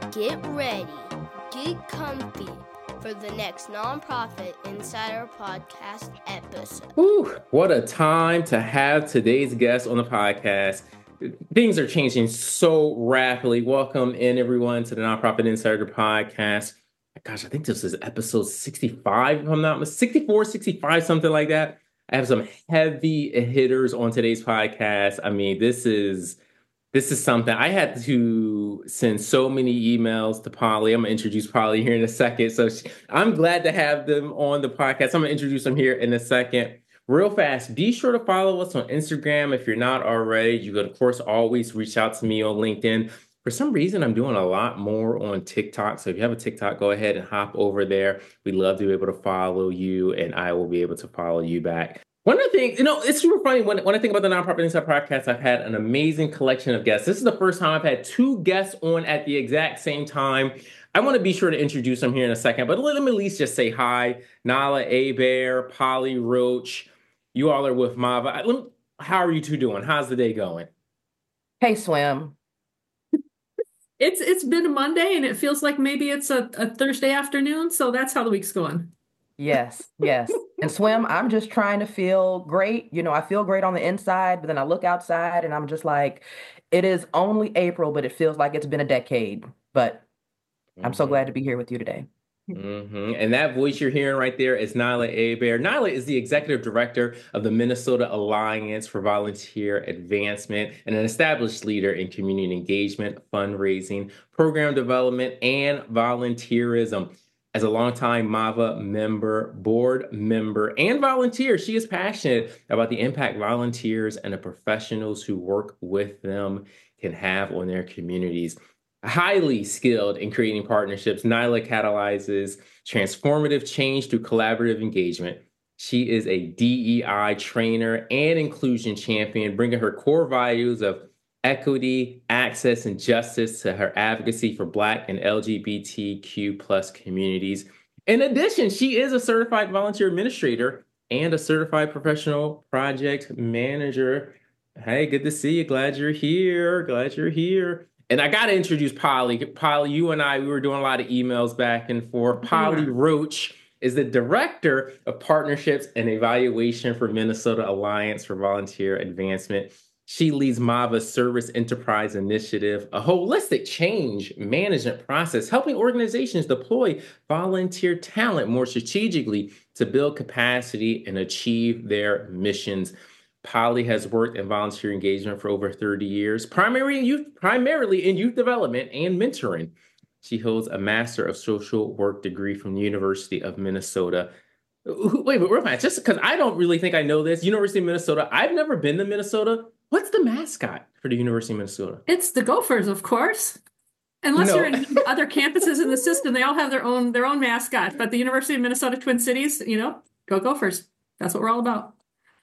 Get ready, get comfy for the next Nonprofit Insider Podcast episode. Whew, what a time to have today's guest on the podcast. Things are changing so rapidly. Welcome in, everyone, to the Nonprofit Insider Podcast. Gosh, I think this is episode 65, if I'm not mistaken, 64, 65, something like that. I have some heavy hitters on today's podcast. I mean, this is something. I had to send so many emails to Polly. I'm going to introduce Polly here in a second. So I'm glad to have them on the podcast. I'm going to introduce them here in a second. Real fast, be sure to follow us on Instagram. If you're not already, you could, of course, always reach out to me on LinkedIn. For some reason, I'm doing a lot more on TikTok. So if you have a TikTok, go ahead and hop over there. We'd love to be able to follow you, and I will be able to follow you back. One of the things, it's super funny. When I think about the Nonprofit Insider Podcast, I've had an amazing collection of guests. This is the first time I've had two guests on at the exact same time. I want to be sure to introduce them here in a second, but let me at least just say hi. Nala Abair, Polly Roach, you all are with Mava. How are you two doing? How's the day going? Hey, Swim. It's been a Monday, and it feels like maybe it's a Thursday afternoon, so that's how the week's going. Yes. And Swim, I'm just trying to feel great. You know, I feel great on the inside, but then I look outside and I'm just like, it is only April, but it feels like it's been a decade. But I'm so glad to be here with you today. And that voice you're hearing right there is Nyla Abair. Nyla is the executive director of the Minnesota Alliance for Volunteer Advancement and an established leader in community engagement, fundraising, program development, and volunteerism. As a longtime MAVA member, board member, and volunteer, she is passionate about the impact volunteers and the professionals who work with them can have on their communities. Highly skilled in creating partnerships, Nyla catalyzes transformative change through collaborative engagement. She is a DEI trainer and inclusion champion, bringing her core values of equity, access, and justice to her advocacy for Black and LGBTQ plus communities. In addition, she is a certified volunteer administrator and a certified professional project manager. Hey, good to see you. Glad you're here. And I got to introduce Polly. Polly, you and I, we were doing a lot of emails back and forth. Polly Roach is the Director of Partnerships and Evaluation for Minnesota Alliance for Volunteer Advancement. She leads MAVA's Service Enterprise Initiative, a holistic change management process, helping organizations deploy volunteer talent more strategically to build capacity and achieve their missions. Polly has worked in volunteer engagement for over 30 years, primarily in youth development and mentoring. She holds a Master of Social Work degree from the University of Minnesota. Wait, real fast, just because I don't really think I know this. University of Minnesota. I've never been to Minnesota. What's the mascot for the University of Minnesota? It's the Gophers, of course. Unless you're in other campuses in the system, they all have their own mascot. But the University of Minnesota Twin Cities, go Gophers. That's what we're all about.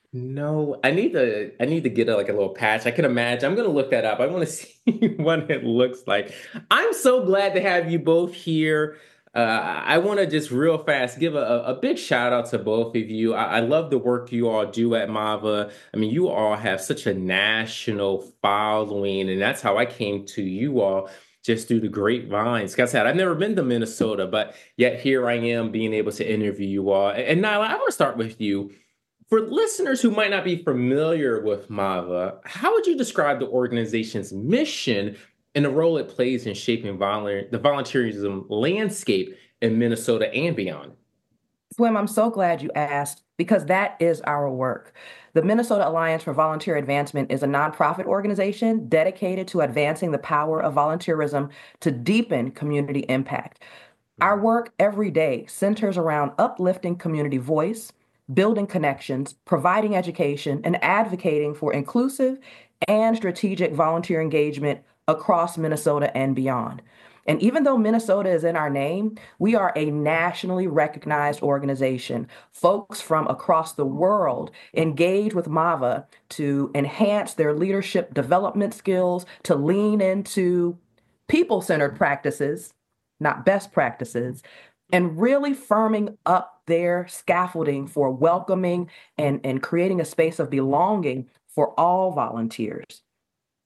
No, I need to get a little patch. I can imagine. I'm going to look that up. I want to see what it looks like. I'm so glad to have you both here. I want to just real fast give a big shout out to both of you. I love the work you all do at MAVA. I mean, you all have such a national following, and that's how I came to you all, just through the grapevines. Like I said, I've never been to Minnesota, but yet here I am being able to interview you all. And Nyla, I want to start with you. For listeners who might not be familiar with MAVA, how would you describe the organization's mission and the role it plays in shaping the volunteerism landscape in Minnesota and beyond? Swim, I'm so glad you asked, because that is our work. The Minnesota Alliance for Volunteer Advancement is a nonprofit organization dedicated to advancing the power of volunteerism to deepen community impact. Our work every day centers around uplifting community voice, building connections, providing education, and advocating for inclusive and strategic volunteer engagement across Minnesota and beyond. And even though Minnesota is in our name, we are a nationally recognized organization. Folks from across the world engage with MAVA to enhance their leadership development skills, to lean into people-centered practices, not best practices, and really firming up their scaffolding for welcoming and creating a space of belonging for all volunteers.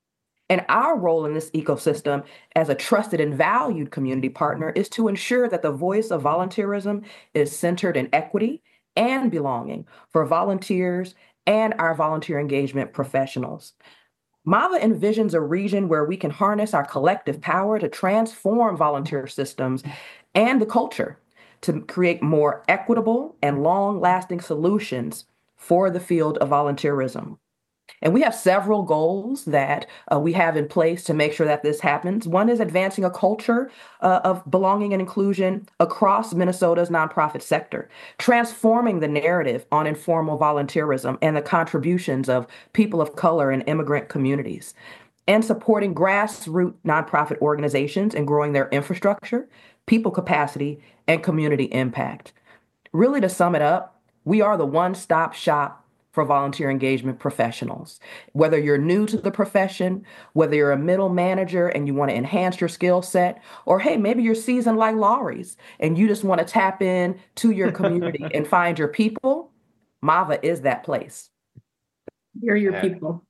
And our role in this ecosystem as a trusted and valued community partner is to ensure that the voice of volunteerism is centered in equity and belonging for volunteers and our volunteer engagement professionals. MAVA envisions a region where we can harness our collective power to transform volunteer systems and the culture to create more equitable and long-lasting solutions for the field of volunteerism. And we have several goals that we have in place to make sure that this happens. One is advancing a culture of belonging and inclusion across Minnesota's nonprofit sector, transforming the narrative on informal volunteerism and the contributions of people of color and immigrant communities, and supporting grassroots nonprofit organizations and growing their infrastructure, people capacity, and community impact. Really, to sum it up, we are the one-stop shop for volunteer engagement professionals. Whether you're new to the profession, whether you're a middle manager and you want to enhance your skill set, or hey, maybe you're seasoned like Laurie's and you just want to tap in to your community and find your people, MAVA is that place. You're your people.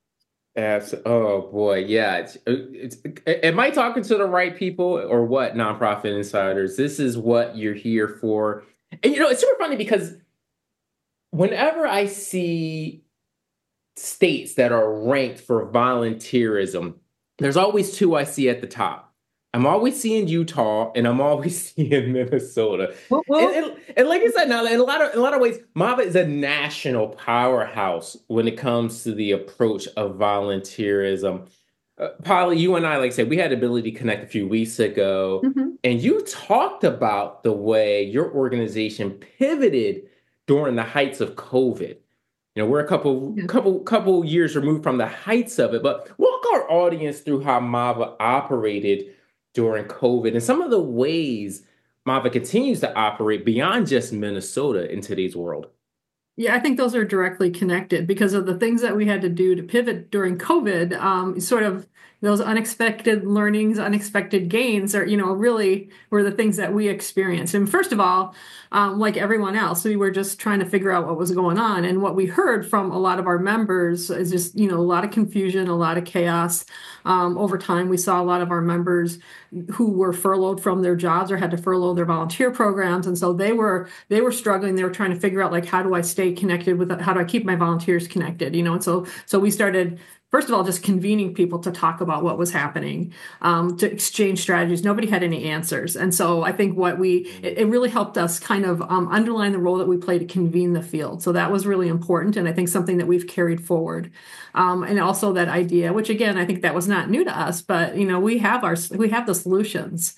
Oh boy, yeah. Am I talking to the right people or what, Nonprofit Insiders? This is what you're here for. And it's super funny because whenever I see states that are ranked for volunteerism, there's always two I see at the top. I'm always seeing Utah and I'm always seeing Minnesota. And like I said, now in a lot of ways, MAVA is a national powerhouse when it comes to the approach of volunteerism. Polly, you and I, like I said, we had the ability to connect a few weeks ago, and you talked about the way your organization pivoted during the heights of COVID. We're a couple years removed from the heights of it, but walk our audience through how MAVA operated during COVID and some of the ways MAVA continues to operate beyond just Minnesota in today's world. Yeah, I think those are directly connected because of the things that we had to do to pivot during COVID. Sort of those unexpected learnings, unexpected gains are, really were the things that we experienced. And first of all, like everyone else, we were just trying to figure out what was going on. And what we heard from a lot of our members is just, a lot of confusion, a lot of chaos. Over time, we saw a lot of our members who were furloughed from their jobs or had to furlough their volunteer programs. And so they were struggling. They were trying to figure out, like, how do I stay connected how do I keep my volunteers connected? And so we started, first of all, just convening people to talk about what was happening, to exchange strategies. Nobody had any answers. And so I think it really helped us kind of underline the role that we play to convene the field. So that was really important. And I think something that we've carried forward. And also that idea, which again, I think that was not new to us, but, we have the solutions.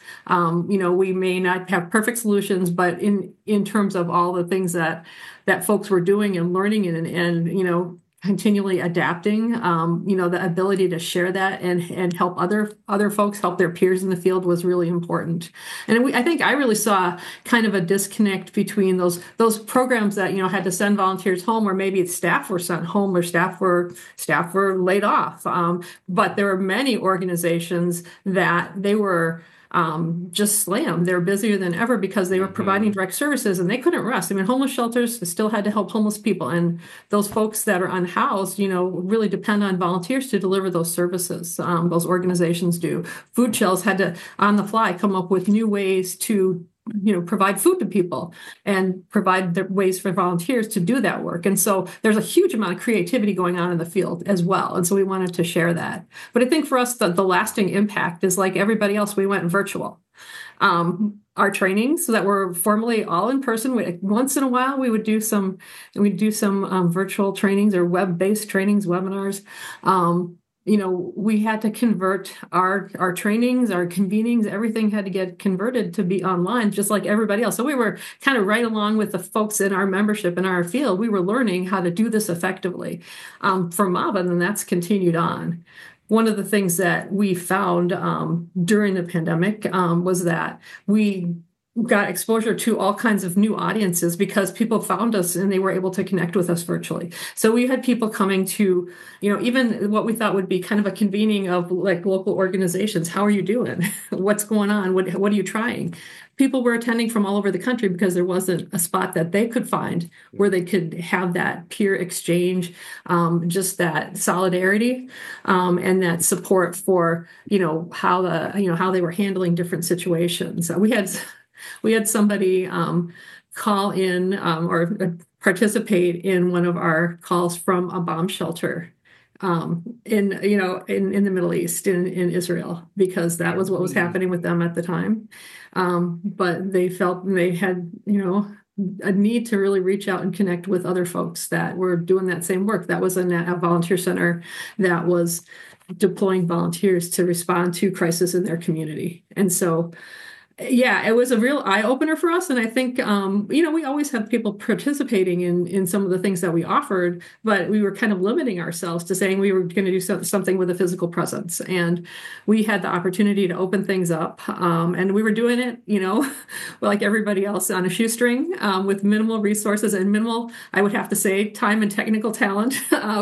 We may not have perfect solutions, but in terms of all the things that folks were doing and learning and continually adapting, the ability to share that and help other folks, help their peers in the field was really important. And I think I really saw kind of a disconnect between those programs that, had to send volunteers home, or maybe staff were sent home or staff were laid off. But there were many organizations that they were just slammed. They're busier than ever because they were providing direct services and they couldn't rest. I mean, homeless shelters still had to help homeless people. And those folks that are unhoused, really depend on volunteers to deliver those services. Those organizations do. Food Shells had to, on the fly, come up with new ways to provide food to people and provide the ways for volunteers to do that work. And so there's a huge amount of creativity going on in the field as well. And so we wanted to share that. But I think for us, the lasting impact is like everybody else, we went virtual. Our trainings that were formerly all in person. Once in a while, we'd do some virtual trainings or web-based trainings, webinars. We had to convert our trainings, our convenings, everything had to get converted to be online, just like everybody else. So we were kind of right along with the folks in our membership in our field. We were learning how to do this effectively for MAVA, and that's continued on. One of the things that we found during the pandemic was that we got exposure to all kinds of new audiences because people found us and they were able to connect with us virtually. So we had people coming to, even what we thought would be kind of a convening of like local organizations. How are you doing? What's going on? What are you trying? People were attending from all over the country because there wasn't a spot that they could find where they could have that peer exchange, just that solidarity, and that support for, how they were handling different situations. We had somebody call in or participate in one of our calls from a bomb shelter in the Middle East, in Israel, because that was what was happening with them at the time. But they felt they had a need to really reach out and connect with other folks that were doing that same work. That was a volunteer center that was deploying volunteers to respond to crisis in their community. And so yeah, it was a real eye opener for us. And I think, we always have people participating in some of the things that we offered, but we were kind of limiting ourselves to saying we were going to do something with a physical presence. And we had the opportunity to open things up. And we were doing it, like everybody else on a shoestring, with minimal resources and minimal, I would have to say, time and technical talent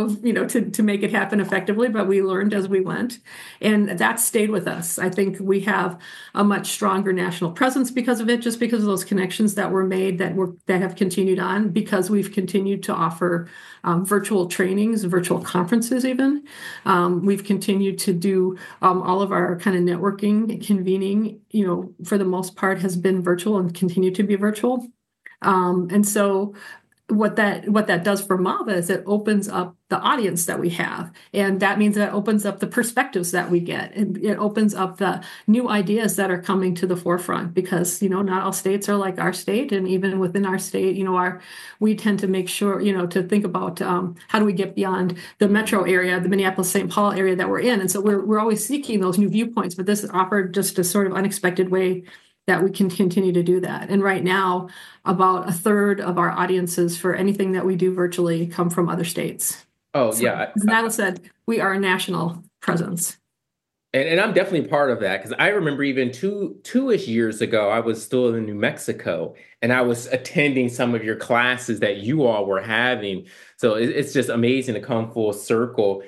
to make it happen effectively. But we learned as we went. And that stayed with us. I think we have a much stronger national presence because of it, just because of those connections that were made that have continued on, because we've continued to offer virtual trainings, virtual conferences even. We've continued to do all of our kind of networking, convening, for the most part has been virtual and continue to be virtual. And so what that does for MAVA is it opens up the audience that we have. And that means that it opens up the perspectives that we get. And it opens up the new ideas that are coming to the forefront because, not all states are like our state. And even within our state, we tend to make sure, to think about how do we get beyond the metro area, the Minneapolis-St. Paul area that we're in. And so we're always seeking those new viewpoints, but this offered just a sort of unexpected way that we can continue to do that. And right now, about a third of our audiences for anything that we do virtually come from other states. Oh, So, yeah. as Nyla said, we are a national presence. And I'm definitely part of that because I remember even two-ish years ago, I was still in New Mexico and I was attending some of your classes that you all were having. So it's just amazing to come full circle,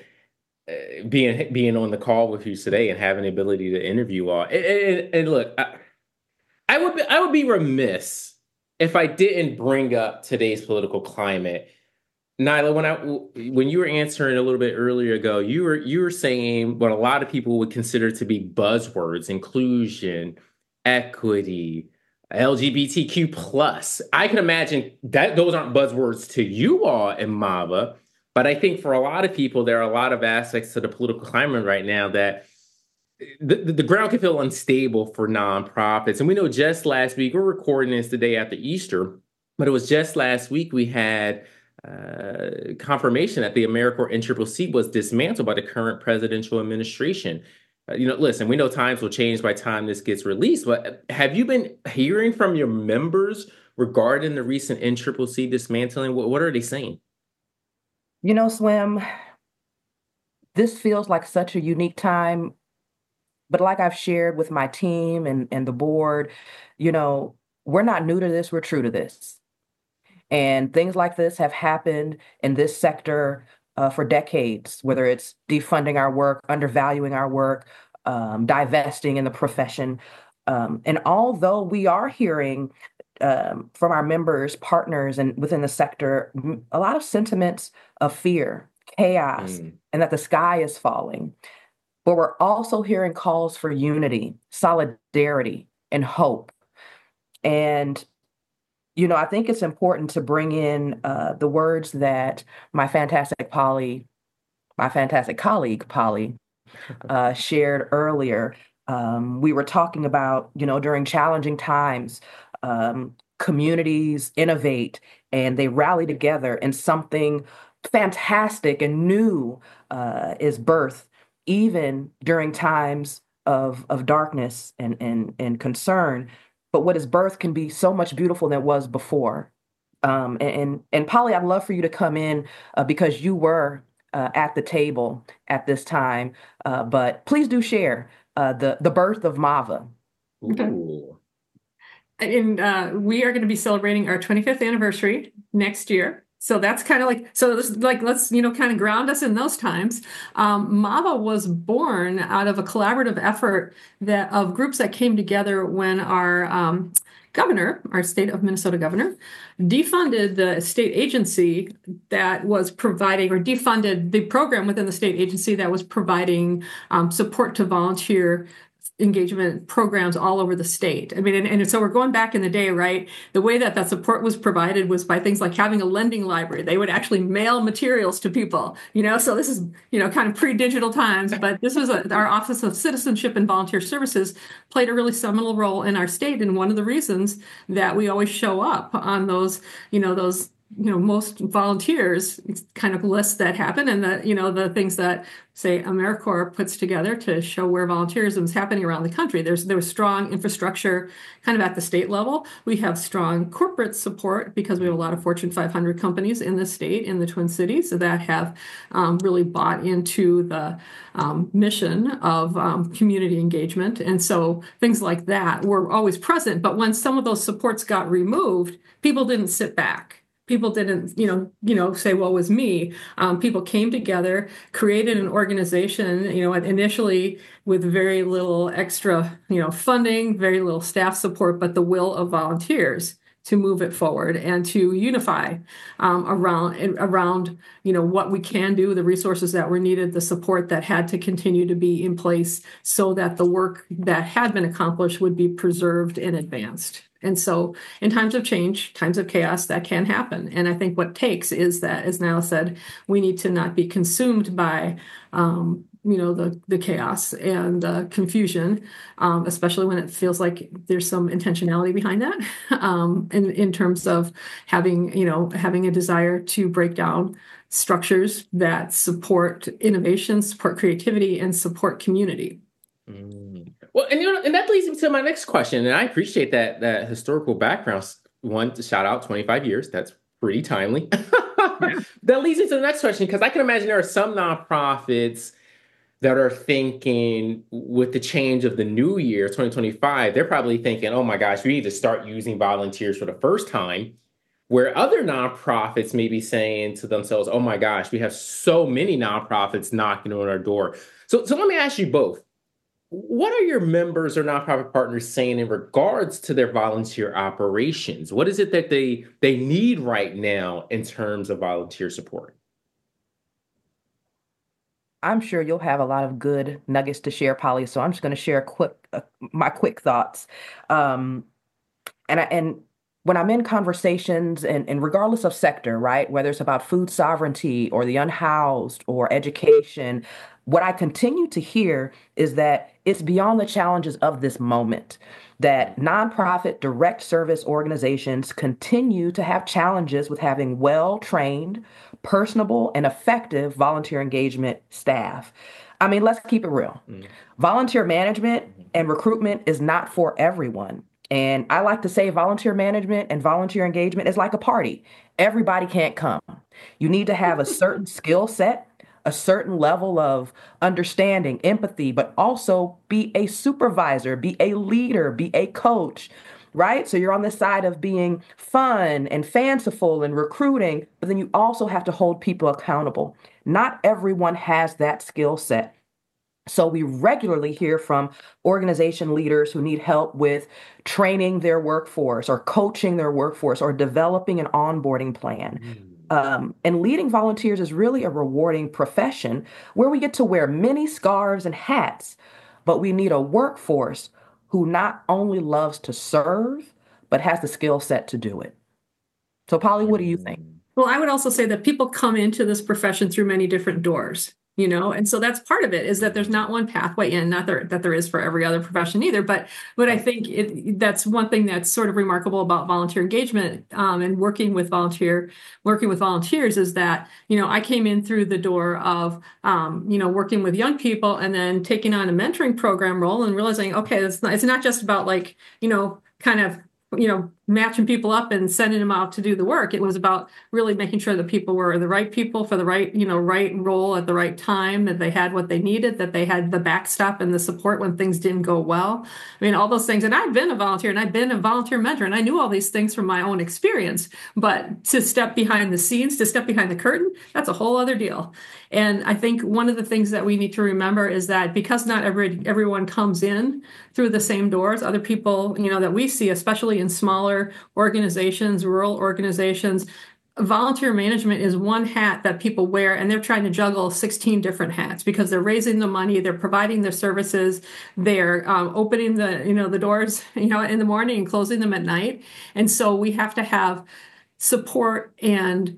being on the call with you today and having the ability to interview all. And look, I would be remiss if I didn't bring up today's political climate. Nyla, when you were answering a little bit earlier ago, you were saying what a lot of people would consider to be buzzwords: inclusion, equity, LGBTQ plus. I can imagine that those aren't buzzwords to you all in MAVA, but I think for a lot of people, there are a lot of aspects to the political climate right now that the ground can feel unstable for nonprofits. And we know just last week, we're recording this the day after Easter, but it was just last week we had confirmation that the AmeriCorps NCCC was dismantled by the current presidential administration. Listen, we know times will change by the time this gets released, but have you been hearing from your members regarding the recent NCCC dismantling? What are they saying? Swim, this feels like such a unique time, but like I've shared with my team and the board, we're not new to this, we're true to this. And things like this have happened in this sector for decades, whether it's defunding our work, undervaluing our work, divesting in the profession. And although we are hearing from our members, partners, and within the sector, a lot of sentiments of fear, chaos, and that the sky is falling, but we're also hearing calls for unity, solidarity, and hope. And I think it's important to bring in the words that my fantastic colleague, Polly, shared earlier. We were talking about, during challenging times, communities innovate and they rally together, and something fantastic and new is birthed, even during times of darkness and concern. But what is birth can be so much beautiful than it was before. And Polly, I'd love for you to come in because you were at the table at this time. But please do share the birth of MAVA. Ooh. And we are going to be celebrating our 25th anniversary next year. So that's kind of like, so this, like, let's, kind of ground us in those times. MAVA was born out of a collaborative effort of groups that came together when our governor, our state of Minnesota governor, defunded the state agency that was providing, or defunded the program within the state agency that was providing support to volunteer engagement programs all over the state. I mean, and so we're going back in the day, right? The way that support was provided was by things like having a lending library. They would actually mail materials to people, so this is, kind of pre-digital times, but this was our Office of Citizenship and Volunteer Services played a really seminal role in our state. And one of the reasons that we always show up on those, most volunteers kind of lists that happen, and the things that, say, AmeriCorps puts together to show where volunteerism is happening around the country. There was strong infrastructure kind of at the state level. We have strong corporate support because we have a lot of Fortune 500 companies in the state, in the Twin Cities, that have really bought into the mission of community engagement. And so things like that were always present. But when some of those supports got removed, people didn't sit back. People didn't, say, well, it was me. People came together, created an organization, initially with very little extra, funding, very little staff support, but the will of volunteers to move it forward and to unify around, what we can do, the resources that were needed, the support that had to continue to be in place so that the work that had been accomplished would be preserved and advanced. And so in times of change, times of chaos, that can happen. And I think what takes is that, as Nyla said, we need to not be consumed by, the chaos and confusion, especially when it feels like there's some intentionality behind that, in terms of having a desire to break down structures that support innovation, support creativity, and support community. Well, and that leads me to my next question. And I appreciate that historical background. One, to shout out 25 years. That's pretty timely. That leads me to the next question, because I can imagine there are some nonprofits that are thinking, with the change of the new year, 2025, they're probably thinking, oh my gosh, we need to start using volunteers for the first time. Where other nonprofits may be saying to themselves, oh my gosh, we have so many nonprofits knocking on our door. So let me ask you both. What are your members or nonprofit partners saying in regards to their volunteer operations? What is it that they need right now in terms of volunteer support? I'm sure you'll have a lot of good nuggets to share, Polly. So I'm just going to share my quick thoughts. And when I'm in conversations, and regardless of sector, right, whether it's about food sovereignty or the unhoused or education, what I continue to hear is that it's beyond the challenges of this moment, that nonprofit direct service organizations continue to have challenges with having well-trained, personable, and effective volunteer engagement staff. I mean, let's keep it real. Volunteer management and recruitment is not for everyone. And I like to say volunteer management and volunteer engagement is like a party. Everybody can't come. You need to have a certain skill set, a certain level of understanding, empathy, but also be a supervisor, be a leader, be a coach, right? So you're on the side of being fun and fanciful and recruiting, but then you also have to hold people accountable. Not everyone has that skill set. So we regularly hear from organization leaders who need help with training their workforce or coaching their workforce or developing an onboarding plan. And leading volunteers is really a rewarding profession where we get to wear many scarves and hats, but we need a workforce who not only loves to serve, but has the skill set to do it. So, Polly, what do you think? Well, I would also say that people come into this profession through many different doors. And so that's part of it, is that there's not one pathway in, not that there is for every other profession either. But I think that's one thing that's sort of remarkable about volunteer engagement and working with volunteers is that, I came in through the door of, working with young people and then taking on a mentoring program role and realizing, okay, it's not just about kind of matching people up and sending them out to do the work. It was about really making sure that people were the right people for the right, right role at the right time, that they had what they needed, that they had the backstop and the support when things didn't go well. I mean, all those things. And I've been a volunteer and I've been a volunteer mentor and I knew all these things from my own experience, but to step behind the scenes, to step behind the curtain, that's a whole other deal. And I think one of the things that we need to remember is that because not everyone comes in through the same doors, other people, that we see, especially in smaller organizations, rural organizations, volunteer management is one hat that people wear, and they're trying to juggle 16 different hats because they're raising the money, they're providing their services, they're opening the doors, in the morning and closing them at night. And so we have to have support and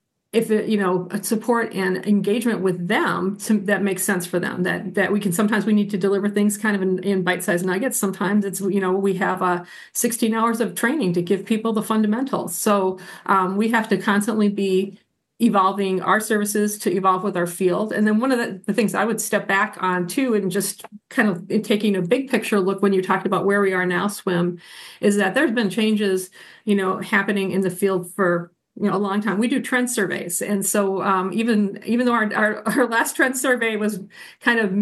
support and engagement with them that makes sense for them, that we need to deliver things kind of in bite-sized nuggets. Sometimes it's, we have 16 hours of training to give people the fundamentals. So we have to constantly be evolving our services to evolve with our field. And then one of the things I would step back on too, and just kind of taking a big picture look when you talked about where we are now, SWIM, is that there's been changes, happening in the field for a long time. We do trend surveys. And so even though our last trend survey was kind of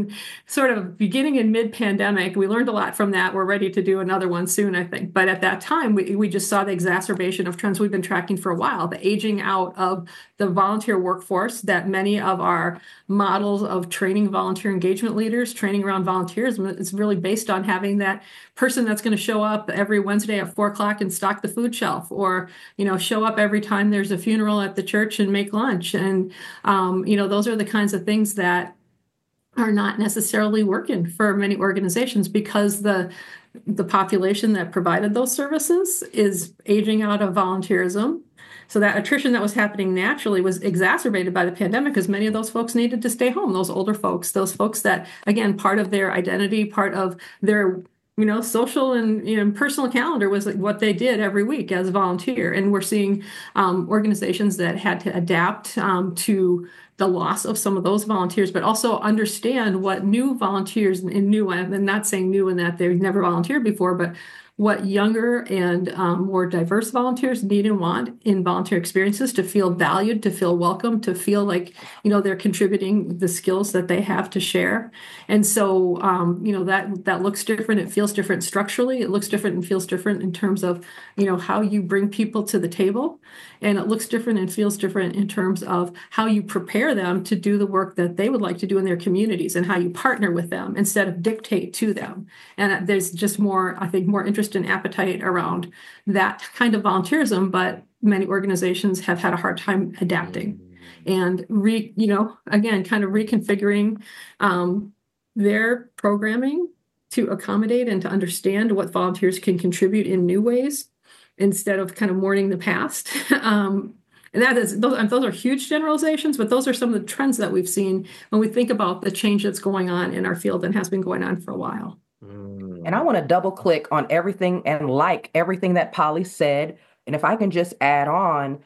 beginning and mid pandemic, we learned a lot from that. We're ready to do another one soon, I think. But at that time, we just saw the exacerbation of trends we've been tracking for a while, the aging out of the volunteer workforce, that many of our models of training volunteer engagement leaders, training around volunteers, is really based on having that person that's going to show up every Wednesday at 4:00 and stock the food shelf, or, show up every time there's a funeral at the church and make lunch. And, those are the kinds of things that are not necessarily working for many organizations because the population that provided those services is aging out of volunteerism. So that attrition that was happening naturally was exacerbated by the pandemic because many of those folks needed to stay home, those older folks, those folks that, again, part of their identity, part of their social and personal calendar was like what they did every week as a volunteer. And we're seeing organizations that had to adapt to the loss of some of those volunteers, but also understand what new volunteers and new, I'm not saying new in that they've never volunteered before, but what younger and more diverse volunteers need and want in volunteer experiences to feel valued, to feel welcome, to feel like, they're contributing the skills that they have to share. And so, that looks different. It feels different structurally. It looks different and feels different in terms of, how you bring people to the table. And it looks different and feels different in terms of how you prepare them to do the work that they would like to do in their communities and how you partner with them instead of dictate to them. And there's just more interest and appetite around that kind of volunteerism, but many organizations have had a hard time adapting and again, kind of reconfiguring their programming to accommodate and to understand what volunteers can contribute in new ways instead of kind of mourning the past. And those are huge generalizations, but those are some of the trends that we've seen when we think about the change that's going on in our field and has been going on for a while. And I want to double click on everything and like everything that Polly said. And if I can just add on,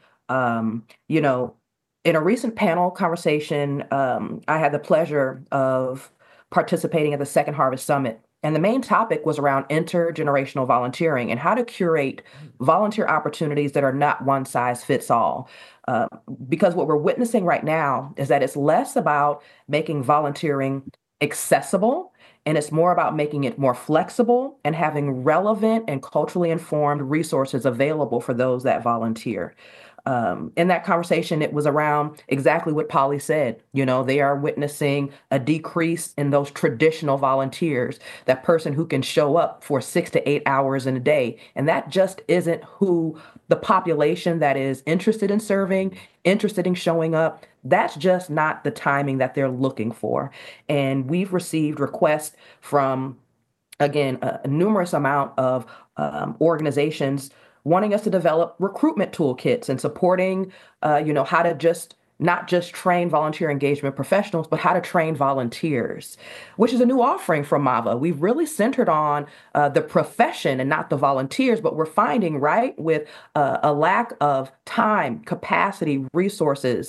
in a recent panel conversation, I had the pleasure of participating at the Second Harvest Summit. And the main topic was around intergenerational volunteering and how to curate volunteer opportunities that are not one size fits all. Because what we're witnessing right now is that it's less about making volunteering accessible, and it's more about making it more flexible and having relevant and culturally informed resources available for those that volunteer. In that conversation, it was around exactly what Polly said. They are witnessing a decrease in those traditional volunteers, that person who can show up for 6 to 8 hours in a day. And that just isn't who the population that is interested in serving, interested in showing up. That's just not the timing that they're looking for. And we've received requests from, again, a numerous amount of organizations wanting us to develop recruitment toolkits and supporting, how to just not just train volunteer engagement professionals, but how to train volunteers, which is a new offering from MAVA. We've really centered on the profession and not the volunteers, but we're finding, right, with a lack of time, capacity, resources,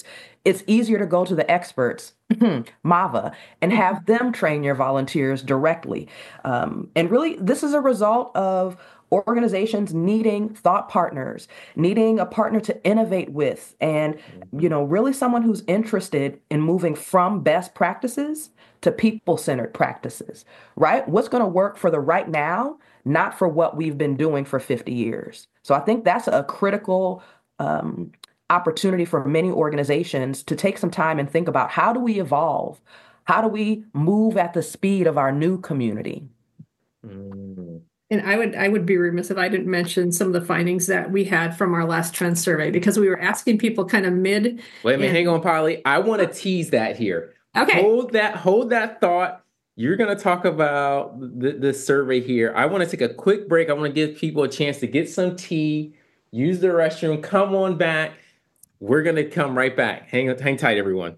It's easier to go to the experts, MAVA, and have them train your volunteers directly. And really, this is a result of organizations needing thought partners, needing a partner to innovate with, and really someone who's interested in moving from best practices to people-centered practices, right? What's going to work for the right now, not for what we've been doing for 50 years. So I think that's a critical opportunity for many organizations to take some time and think about, how do we evolve? How do we move at the speed of our new community? And I would be remiss if I didn't mention some of the findings that we had from our last trend survey, because we were asking people kind of mid. Wait a minute, hang on, Polly. I want to tease that here. Okay. Hold that thought. You're going to talk about the survey here. I want to take a quick break. I want to give people a chance to get some tea, use the restroom, come on back. We're going to come right back. Hang tight, everyone.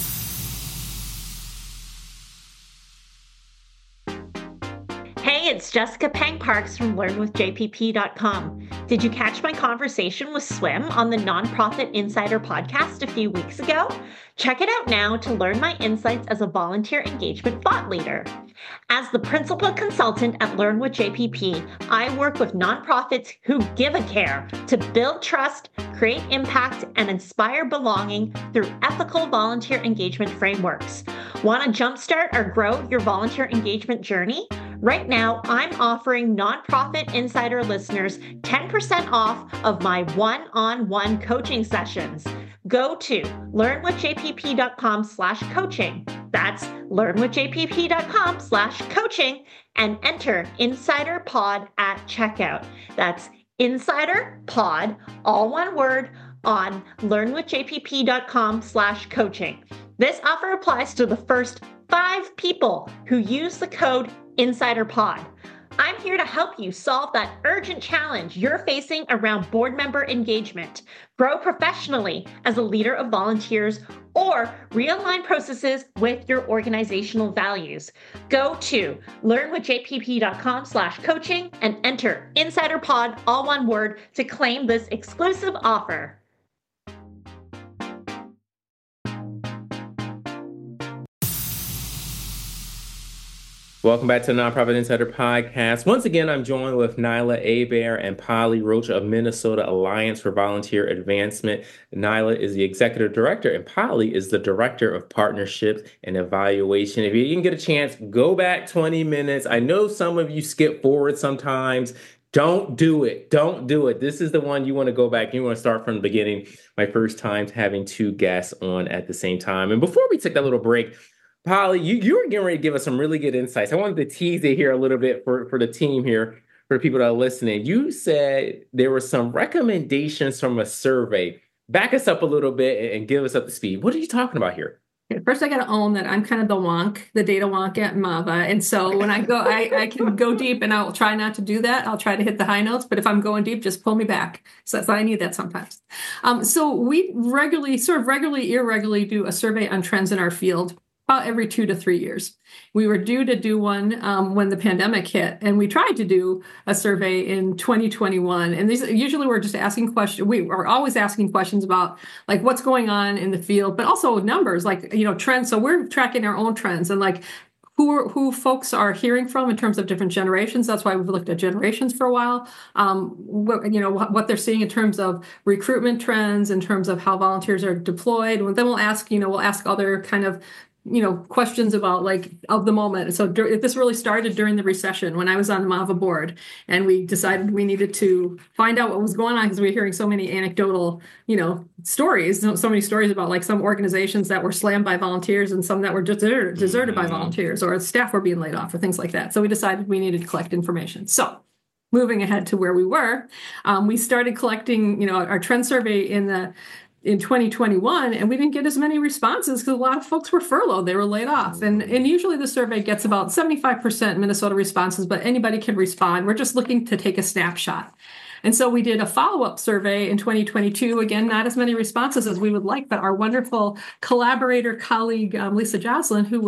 Hey, it's Jessica Pang Parks from LearnWithJPP.com. Did you catch my conversation with Swim on the Nonprofit Insider podcast a few weeks ago? Check it out now to learn my insights as a volunteer engagement thought leader. As the principal consultant at Learn with JPP, I work with nonprofits who give a care to build trust, create impact, and inspire belonging through ethical volunteer engagement frameworks. Want to jumpstart or grow your volunteer engagement journey? Right now, I'm offering Nonprofit Insider listeners 10% off of my one-on-one coaching sessions. Go to learnwithjpp.com/coaching. That's learnwithjpp.com/coaching and enter Insider Pod at checkout. That's Insider Pod, all one word, on learnwithjpp.com/coaching. This offer applies to the first 5 people who use the code InsiderPod. I'm here to help you solve that urgent challenge you're facing around board member engagement, grow professionally as a leader of volunteers, or realign processes with your organizational values. Go to learnwithjpp.com/coaching and enter InsiderPod, all one word, to claim this exclusive offer. Welcome back to the Nonprofit Insider Podcast. Once again, I'm joined with Nyla Hebert and Polly Roach of Minnesota Alliance for Volunteer Advancement. Nyla is the Executive Director and Polly is the Director of Partnerships and Evaluation. If you didn't get a chance, go back 20 minutes. I know some of you skip forward sometimes. Don't do it. Don't do it. This is the one you want to go back. You want to start from the beginning. My first time having 2 guests on at the same time. And before we take that little break, Polly, you were getting ready to give us some really good insights. I wanted to tease it here a little bit for the team here, for the people that are listening. You said there were some recommendations from a survey. Back us up a little bit and give us up to speed. What are you talking about here? First, I got to own that I'm kind of the data wonk at MAVA. And so when I go, I can go deep, and I'll try not to do that. I'll try to hit the high notes, but if I'm going deep, just pull me back. So I need that sometimes. So we irregularly do a survey on trends in our field about every 2 to 3 years. We were due to do one when the pandemic hit, and we tried to do a survey in 2021. And these usually we're just asking questions. We are always asking questions about like what's going on in the field, but also numbers, like trends. So we're tracking our own trends and like who folks are hearing from in terms of different generations. That's why we've looked at generations for a while. What they're seeing in terms of recruitment trends, in terms of how volunteers are deployed. And then we'll ask other kind of questions about like of the moment. So this really started during the recession when I was on the MAVA board, and we decided we needed to find out what was going on because we were hearing so many anecdotal, stories, so many stories about like some organizations that were slammed by volunteers and some that were deserted by volunteers, or staff were being laid off or things like that. So we decided we needed to collect information. So moving ahead to where we were, we started collecting, our trend survey in 2021, and we didn't get as many responses because a lot of folks were furloughed. They were laid off. And usually the survey gets about 75% Minnesota responses, but anybody can respond. We're just looking to take a snapshot. And so we did a follow-up survey in 2022. Again, not as many responses as we would like, but our wonderful collaborator colleague, Lisa Joslin, who was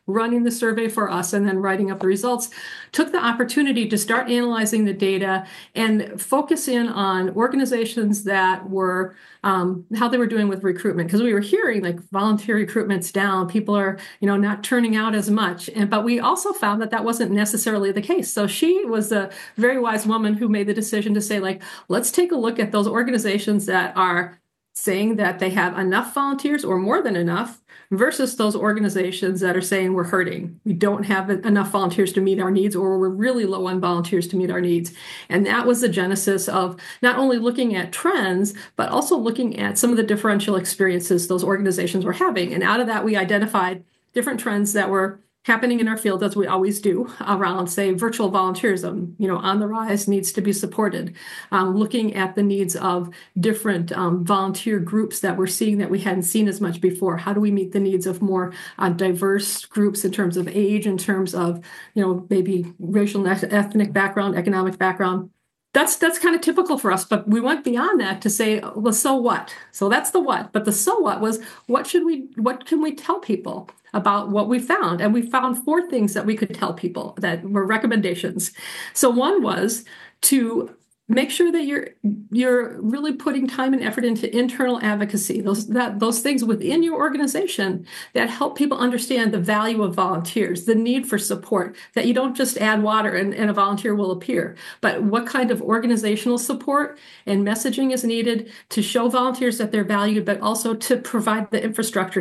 running the survey for us and then writing up the results, took the opportunity to start analyzing the data and focus in on organizations that were how they were doing with recruitment, because we were hearing like volunteer recruitment's down, people are not turning out as much, but we also found that wasn't necessarily the case. So she was a very wise woman who made the decision to say, like, let's take a look at those organizations that are saying that they have enough volunteers or more than enough versus those organizations that are saying we're hurting. We don't have enough volunteers to meet our needs, or we're really low on volunteers to meet our needs. And that was the genesis of not only looking at trends, but also looking at some of the differential experiences those organizations were having. And out of that, we identified different trends that were happening in our field, as we always do, around, say, virtual volunteerism, on the rise, needs to be supported. Looking at the needs of different volunteer groups that we're seeing that we hadn't seen as much before. How do we meet the needs of more diverse groups in terms of age, in terms of, maybe racial and ethnic background, economic background? That's kind of typical for us, but we went beyond that to say, well, so what? So that's the what, but the so what was, what can we tell people about what we found? And we found 4 things that we could tell people that were recommendations. So one was to make sure that you're really putting time and effort into internal advocacy, those things within your organization that help people understand the value of volunteers, the need for support, that you don't just add water and a volunteer will appear, but what kind of organizational support and messaging is needed to show volunteers that they're valued, but also to provide the infrastructure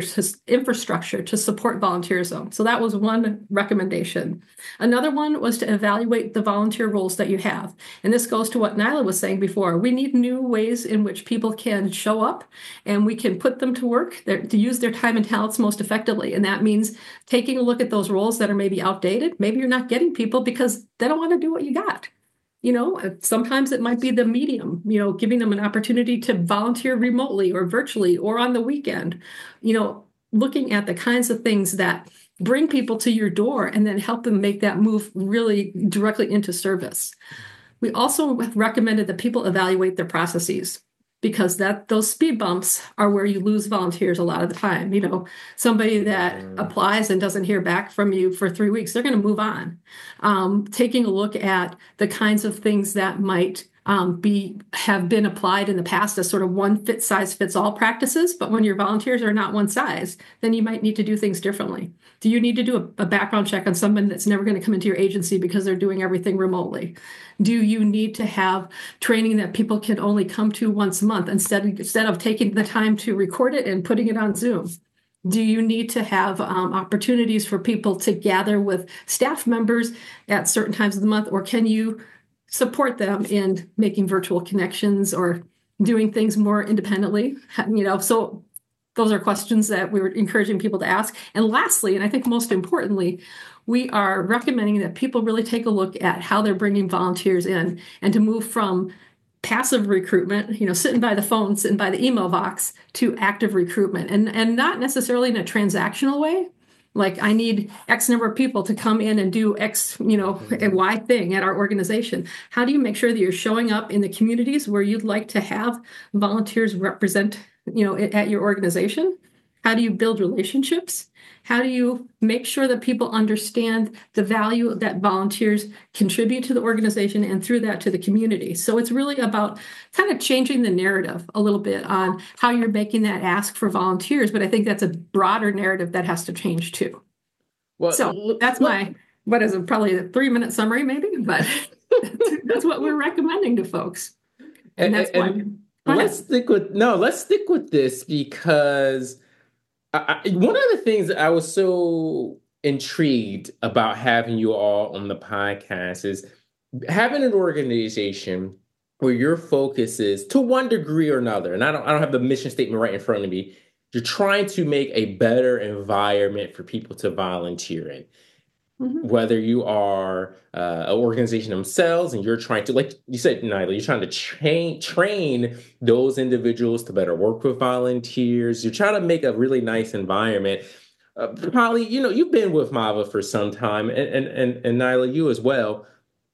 to support volunteerism. So that was one recommendation. Another one was to evaluate the volunteer roles that you have. And this goes to what Nyla was saying before. We need new ways in which people can show up and we can put them to work to use their time and talents most effectively. And that means taking a look at those roles that are maybe outdated. Maybe you're not getting people because they don't want to do what you got. Sometimes it might be the medium, giving them an opportunity to volunteer remotely or virtually or on the weekend, looking at the kinds of things that bring people to your door and then help them make that move really directly into service. We also recommended that people evaluate their processes, because those speed bumps are where you lose volunteers a lot of the time. Somebody that applies and doesn't hear back from you for 3 weeks, they're going to move on. Taking a look at the kinds of things that might have been applied in the past as sort of one size fits all practices, but when your volunteers are not one size, then you might need to do things differently. Do you need to do a background check on someone that's never going to come into your agency because they're doing everything remotely? Do you need to have training that people can only come to once a month instead of taking the time to record it and putting it on Zoom? Do you need to have opportunities for people to gather with staff members at certain times of the month, or can you support them in making virtual connections or doing things more independently? So those are questions that we were encouraging people to ask. And lastly, and I think most importantly, we are recommending that people really take a look at how they're bringing volunteers in and to move from passive recruitment, sitting by the phone, sitting by the email box, to active recruitment, and not necessarily in a transactional way. Like, I need X number of people to come in and do X, a Y thing at our organization. How do you make sure that you're showing up in the communities where you'd like to have volunteers represent, at your organization? How do you build relationships? How do you make sure that people understand the value that volunteers contribute to the organization and through that to the community? So it's really about kind of changing the narrative a little bit on how you're making that ask for volunteers. But I think that's a broader narrative that has to change too. Well, so that's probably a 3-minute summary maybe, but that's what we're recommending to folks. And that's why. Let's stick with this, because one of the things that I was so intrigued about having you all on the podcast is having an organization where your focus is, to one degree or another, and I don't have the mission statement right in front of me, you're trying to make a better environment for people to volunteer in. Mm-hmm. Whether you are an organization themselves and you're trying to, like you said, Nyla, you're trying to train those individuals to better work with volunteers. You're trying to make a really nice environment. Probably, you've been with MAVA for some time, and Nyla, you as well.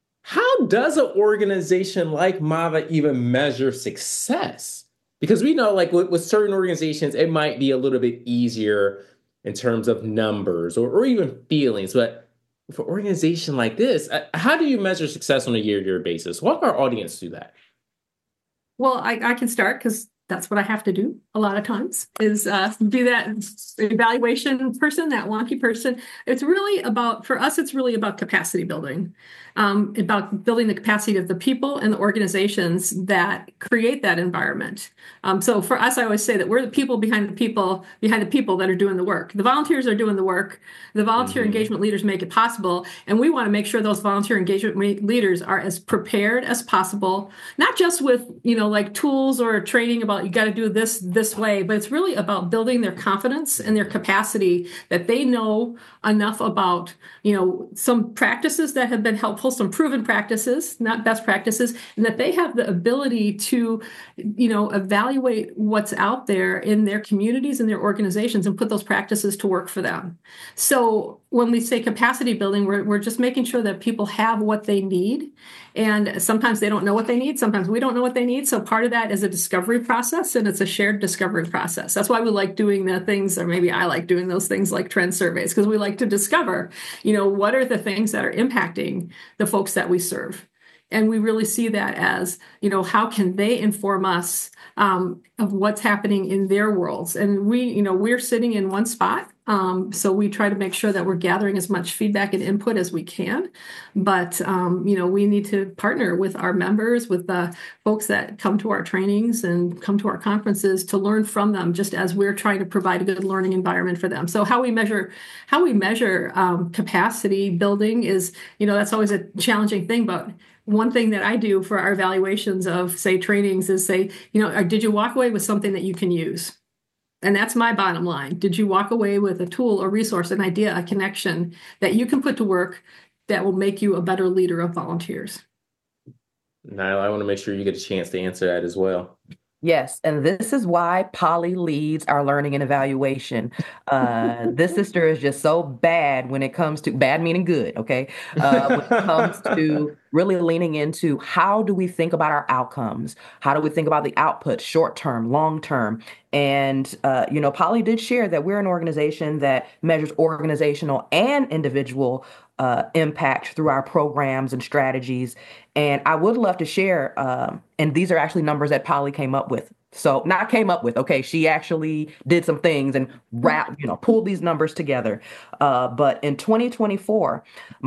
How does an organization like MAVA even measure success? Because we know, like with certain organizations, it might be a little bit easier in terms of numbers or even feelings. But for an organization like this, how do you measure success on a year-to-year basis? Walk our audience through that. Well, I can start because that's what I have to do a lot of times is be that evaluation person, that wonky person. It's really about, for us, it's really about capacity building, about building the capacity of the people and the organizations that create that environment. So for us, I always say that we're the people behind the people that are doing the work. The volunteers are doing the work. The volunteer engagement leaders make it possible. And we want to make sure those volunteer engagement leaders are as prepared as possible, not just with, like tools or training about you got to do this way, but it's really about building their confidence and their capacity that they know enough about, some practices that have been helpful, some proven practices, not best practices, and that they have the ability to, evaluate what's out there in their communities and their organizations and put those practices to work for them. So when we say capacity building, we're just making sure that people have what they need. And sometimes they don't know what they need. Sometimes we don't know what they need. So part of that is a discovery process, and it's a shared discovery process. That's why we like doing the things, or maybe I like doing those things like trend surveys, because we like to discover, what are the things that are impacting the folks that we serve. And we really see that as, how can they inform us of what's happening in their worlds? And we're sitting in one spot. So we try to make sure that we're gathering as much feedback and input as we can. But, we need to partner with our members, with the folks that come to our trainings and come to our conferences to learn from them, just as we're trying to provide a good learning environment for them. So how we measure capacity building is, that's always a challenging thing. But one thing that I do for our evaluations of, say, trainings is say, did you walk away with something that you can use? And that's my bottom line. Did you walk away with a tool, a resource, an idea, a connection that you can put to work that will make you a better leader of volunteers? Nyla, I want to make sure you get a chance to answer that as well. Yes, and this is why Polly leads our learning and evaluation. This sister is just so bad when it comes to, bad meaning good, okay? When it comes to really leaning into how do we think about our outcomes? How do we think about the output, short term, long term? And, Polly did share that we're an organization that measures organizational and individual impact through our programs and strategies. And I would love to share, and these are actually numbers that Polly came up with. So not came up with, okay, she actually did some things and pulled these numbers together. But in 2024,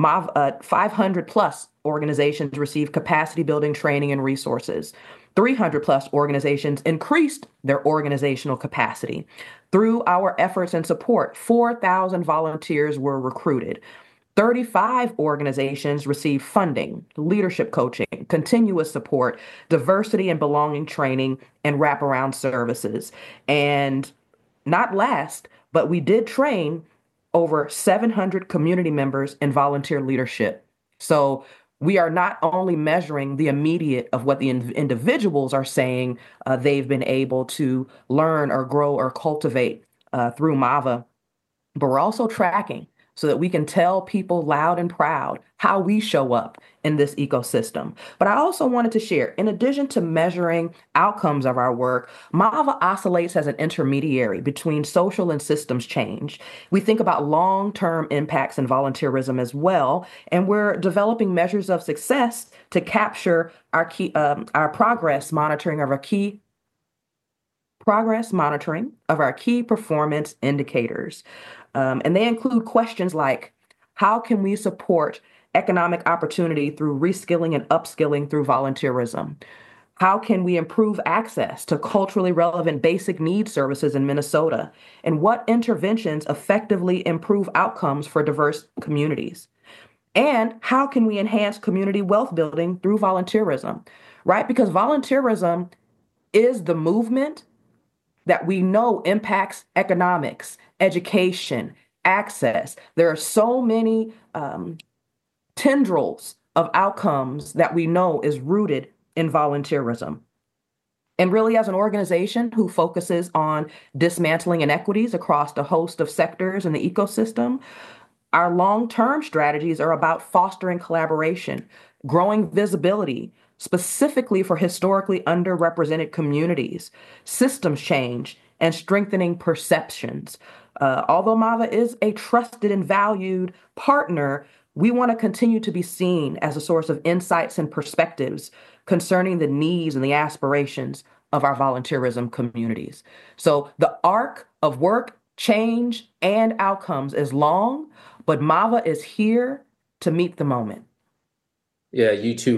500 plus organizations received capacity building training and resources. 300 plus organizations increased their organizational capacity. Through our efforts and support, 4,000 volunteers were recruited. 35 organizations received funding, leadership coaching, continuous support, diversity and belonging training, and wraparound services. And not last, but we did train over 700 community members in volunteer leadership. So we are not only measuring the immediate of what the individuals are saying they've been able to learn or grow or cultivate through MAVA, but we're also tracking so that we can tell people loud and proud how we show up in this ecosystem. But I also wanted to share, in addition to measuring outcomes of our work, MAVA oscillates as an intermediary between social and systems change. We think about long-term impacts in volunteerism as well, and we're developing measures of success to capture our key, our progress monitoring of our key performance indicators. And they include questions like, how can we support economic opportunity through reskilling and upskilling through volunteerism? How can we improve access to culturally relevant basic needs services in Minnesota? And what interventions effectively improve outcomes for diverse communities? And how can we enhance community wealth building through volunteerism, right? Because volunteerism is the movement that we know impacts economics, education, access. There are so many tendrils of outcomes that we know is rooted in volunteerism. And really, as an organization who focuses on dismantling inequities across a host of sectors in the ecosystem, our long-term strategies are about fostering collaboration, growing visibility, specifically for historically underrepresented communities, systems change, and strengthening perceptions. Although MAVA is a trusted and valued partner, we want to continue to be seen as a source of insights and perspectives concerning the needs and the aspirations of our volunteerism communities. So the arc of work, change, and outcomes is long, but MAVA is here to meet the moment. Yeah,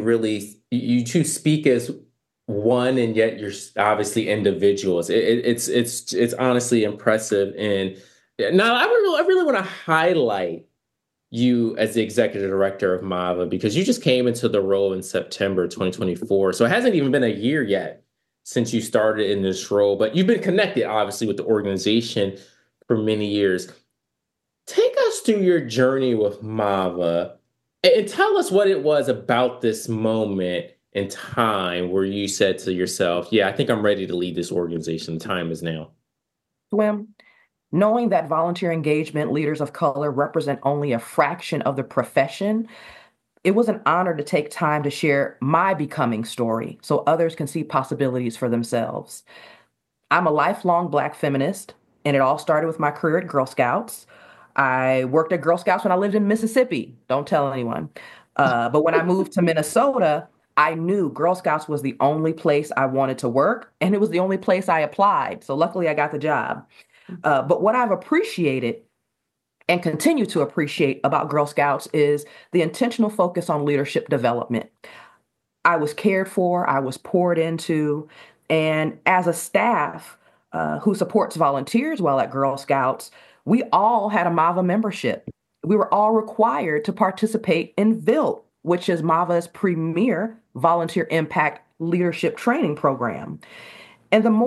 you two speak as one, and yet you're obviously individuals. It's honestly impressive. And now I really want to highlight you as the executive director of MAVA because you just came into the role in September 2024. So it hasn't even been a year yet since you started in this role, but you've been connected obviously with the organization for many years. Take us through your journey with MAVA and tell us what it was about this moment in time where you said to yourself, yeah, I think I'm ready to lead this organization. The time is now. Swim, knowing that volunteer engagement leaders of color represent only a fraction of the profession, it was an honor to take time to share my becoming story so others can see possibilities for themselves. I'm a lifelong Black feminist, and it all started with my career at Girl Scouts. I worked at Girl Scouts when I lived in Mississippi. Don't tell anyone. But when I moved to Minnesota, I knew Girl Scouts was the only place I wanted to work, and it was the only place I applied. So luckily, I got the job. But what I've appreciated and continue to appreciate about Girl Scouts is the intentional focus on leadership development. I was cared for, I was poured into, and as a staff who supports volunteers while at Girl Scouts, we all had a MAVA membership. We were all required to participate in VILT, which is MAVA's premier volunteer impact leadership training program. And the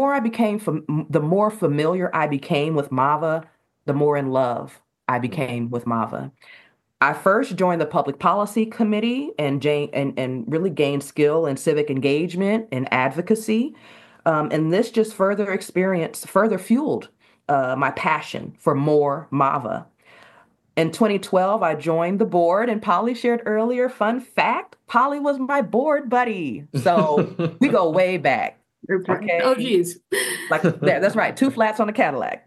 more familiar I became with MAVA, the more in love I became with MAVA. I first joined the Public Policy Committee and really gained skill in civic engagement and advocacy. And this just further fueled my passion for more MAVA. In 2012, I joined the board, and Polly shared earlier, fun fact, Polly was my board buddy. So we go way back. Okay. Oh, geez. That's right. 2 flats on a Cadillac.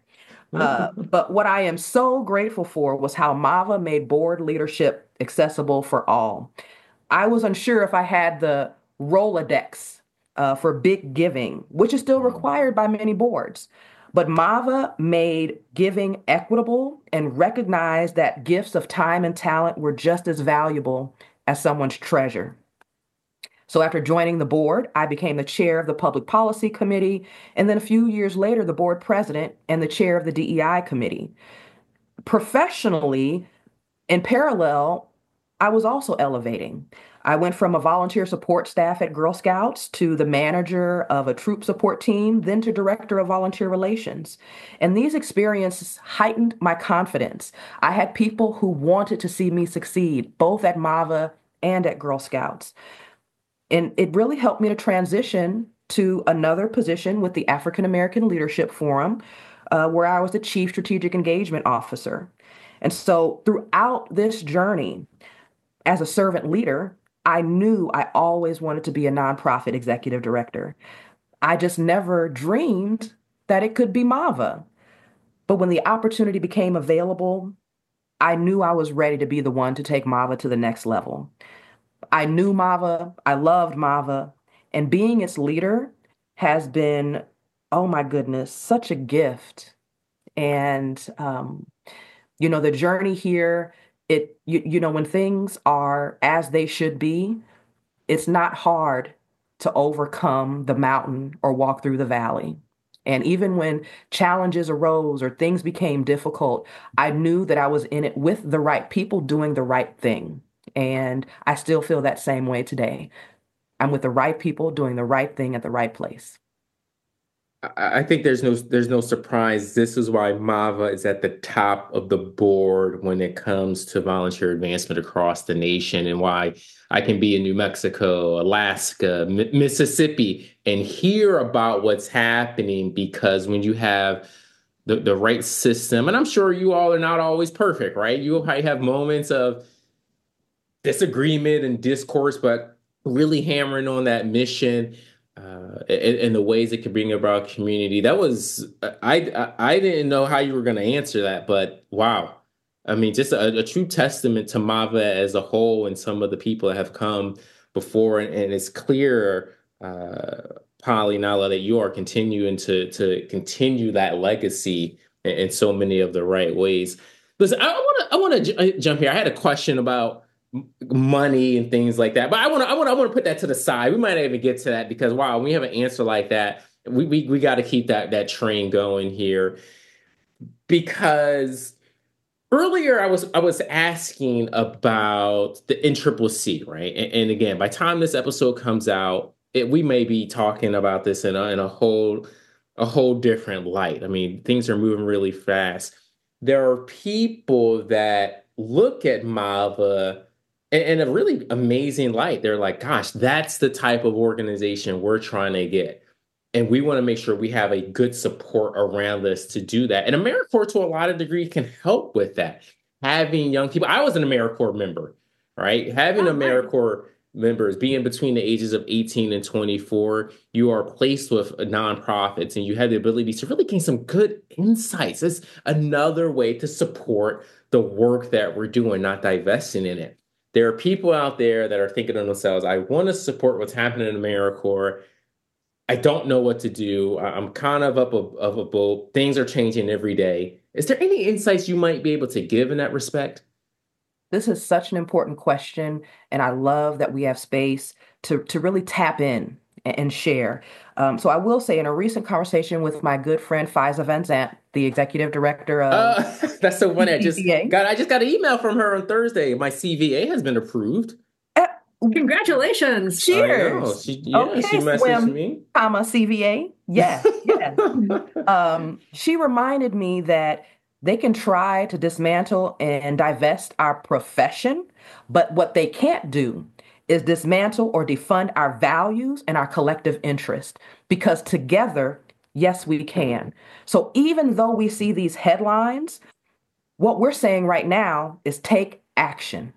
But what I am so grateful for was how MAVA made board leadership accessible for all. I was unsure if I had the Rolodex for big giving, which is still required by many boards. But MAVA made giving equitable and recognized that gifts of time and talent were just as valuable as someone's treasure. So after joining the board, I became the chair of the Public Policy Committee, and then a few years later, the board president and the chair of the DEI committee. Professionally, in parallel, I was also elevating. I went from a volunteer support staff at Girl Scouts to the manager of a troop support team, then to director of volunteer relations. And these experiences heightened my confidence. I had people who wanted to see me succeed, both at MAVA and at Girl Scouts. And it really helped me to transition to another position with the African American Leadership Forum, where I was the Chief Strategic Engagement Officer. And so throughout this journey, as a servant leader, I knew I always wanted to be a nonprofit executive director. I just never dreamed that it could be MAVA. But when the opportunity became available, I knew I was ready to be the one to take MAVA to the next level. I knew MAVA, I loved MAVA, and being its leader has been, oh my goodness, such a gift. And, the journey here, when things are as they should be, it's not hard to overcome the mountain or walk through the valley. And even when challenges arose or things became difficult, I knew that I was in it with the right people doing the right thing. And I still feel that same way today. I'm with the right people doing the right thing at the right place. I think there's no surprise. This is why MAVA is at the top of the board when it comes to volunteer advancement across the nation, and why I can be in New Mexico, Alaska, Mississippi, and hear about what's happening, because when you have the right system, and I'm sure you all are not always perfect, right? You probably have moments of disagreement and discourse, but really hammering on that mission. and the ways it could bring about community. That was I didn't know how you were going to answer that, but wow. I mean, just a true testament to MAVA as a whole and some of the people that have come before. And it's clear, Polly, Nala, that you are continuing to continue that legacy in so many of the right ways. Listen, I want to jump here. I had a question about money and things like that, but I want to put that to the side. We might not even get to that because wow, when we have an answer like that, we got to keep that train going here because earlier I was asking about the NCCC, right? And again, by the time this episode comes out, we may be talking about this in a whole different light. I mean, things are moving really fast. There are people that look at MAVA in a really amazing light. They're like, gosh, that's the type of organization we're trying to get. And we want to make sure we have a good support around us to do that. And AmeriCorps, to a lot of degree, can help with that. Having young people, I was an AmeriCorps member, right? Having AmeriCorps members being between the ages of 18 and 24, you are placed with nonprofits and you have the ability to really gain some good insights. It's another way to support the work that we're doing, not divesting in it. There are people out there that are thinking to themselves, I want to support what's happening in AmeriCorps. I don't know what to do. I'm kind of up of a boat. Things are changing every day. Is there any insights you might be able to give in that respect? This is such an important question, and I love that we have space to really tap in and share. So I will say in a recent conversation with my good friend Faiza Van Zant, the executive director of that's so funny. I just CVA. got an email from her on Thursday. My CVA has been approved. Congratulations. Cheers. She Okay, messaged Swim, me. CVA. Yes, yes. She reminded me that they can try to dismantle and divest our profession, but what they can't do is dismantle or defund our values and our collective interest, because together, yes, we can. So even though we see these headlines, what we're saying right now is take action.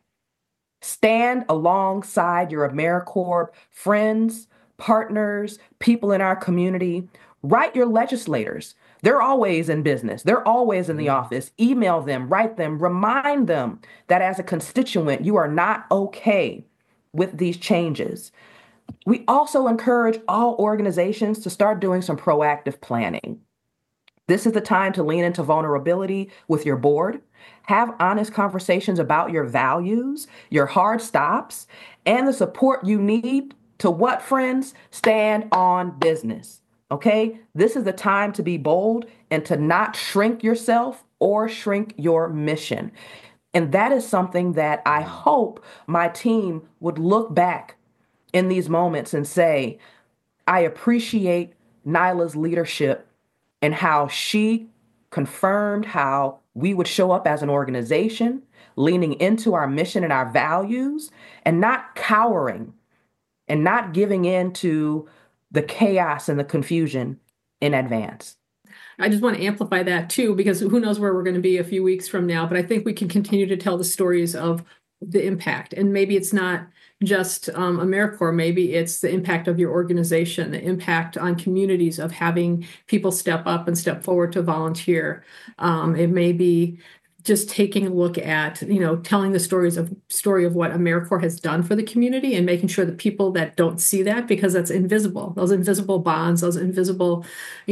Stand alongside your AmeriCorps friends, partners, people in our community. Write your legislators. They're always in business. They're always in the office. Email them, write them, remind them that as a constituent, you are not okay with these changes. We also encourage all organizations to start doing some proactive planning. This is the time to lean into vulnerability with your board. Have honest conversations about your values, your hard stops, and the support you need to what, friends? Stand on business. Okay? This is the time to be bold and to not shrink yourself or shrink your mission. And that is something that I hope my team would look back in these moments and say, I appreciate Nyla's leadership and how she confirmed how we would show up as an organization, leaning into our mission and our values, and not cowering and not giving in to the chaos and the confusion in advance. I just want to amplify that too, because who knows where we're going to be a few weeks from now, but I think we can continue to tell the stories of the impact. And maybe it's not just AmeriCorps, maybe it's the impact of your organization, the impact on communities of having people step up and step forward to volunteer. It may be just taking a look at, telling the story of what AmeriCorps has done for the community and making sure that people that don't see that, because that's invisible, those invisible bonds, those invisible,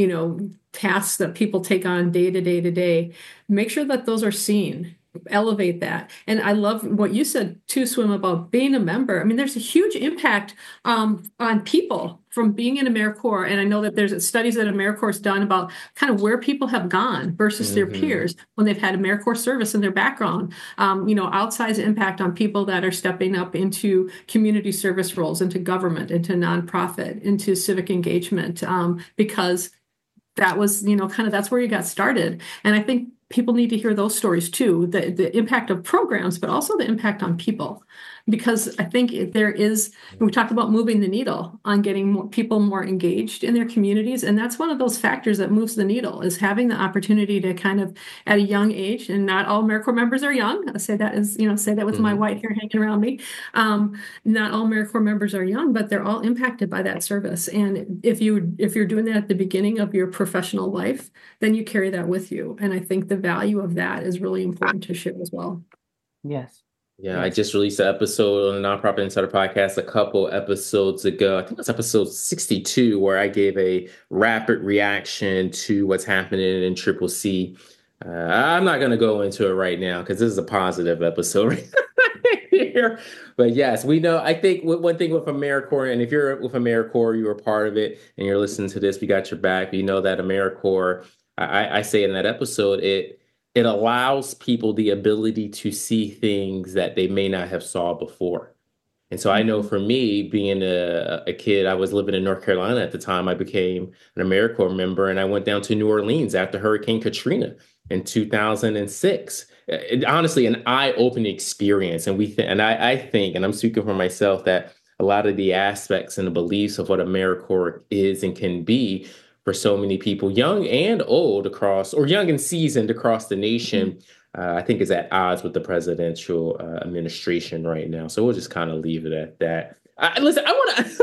tasks that people take on day to day to day, make sure that those are seen. Elevate that. And I love what you said too, Swim, about being a member. I mean, there's a huge impact on people from being in AmeriCorps. And I know that there's studies that AmeriCorps has done about kind of where people have gone versus their peers when they've had AmeriCorps service in their background. Outsized impact on people that are stepping up into community service roles, into government, into nonprofit, into civic engagement, because that was, kind of that's where you got started. And I think people need to hear those stories too, the impact of programs, but also the impact on people. because I think we talked about moving the needle on getting more people more engaged in their communities. And that's one of those factors that moves the needle, is having the opportunity to kind of at a young age, and not all AmeriCorps members are young. I say that say that with my white hair hanging around me. Not all AmeriCorps members are young, but they're all impacted by that service. And if you're doing that at the beginning of your professional life, then you carry that with you. And I think the value of that is really important to share as well. Yes. Yeah, I just released an episode on the Nonprofit Insider Podcast a couple episodes ago. I think it was episode 62, where I gave a rapid reaction to what's happening in Triple C. I'm not going to go into it right now because this is a positive episode right here. But yes, we know, I think one thing with AmeriCorps, and if you're with AmeriCorps, you were part of it and you're listening to this, we got your back. You know that AmeriCorps, I say in that episode, it allows people the ability to see things that they may not have saw before. And so I know for me, being a kid, I was living in North Carolina at the time. I became an AmeriCorps member, and I went down to New Orleans after Hurricane Katrina in 2006. Honestly, an eye-opening experience. And I think, and I'm speaking for myself, that a lot of the aspects and the beliefs of what AmeriCorps is and can be for so many people, young and old young and seasoned across the nation, I think is at odds with the presidential administration right now. So we'll just kind of leave it at that. Listen, I